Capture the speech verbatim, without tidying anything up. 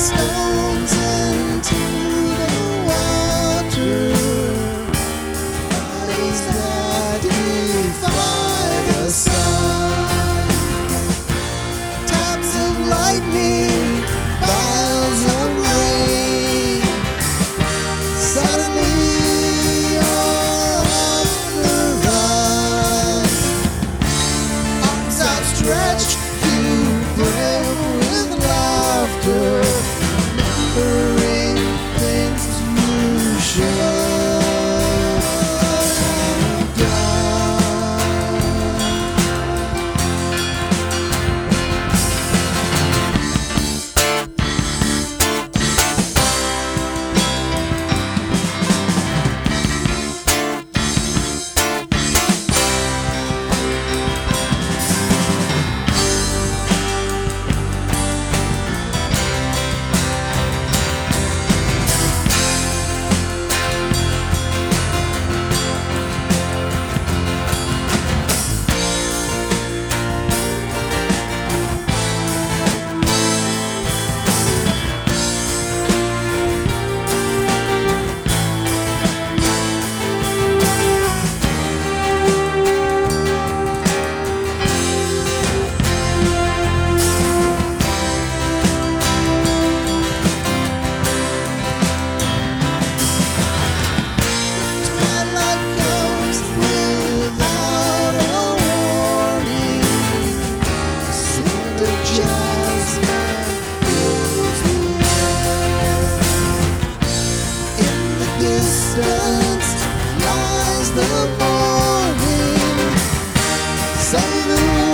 stones into the water, bodies that defy the sun, taps of lightning, vials of rain, suddenly you're off the run, arms outstretched, you brim with laughter, remembering things you should have done. Twilight comes without a warning. Scent of jasmine fills the air. In the distance lies the morning. Say the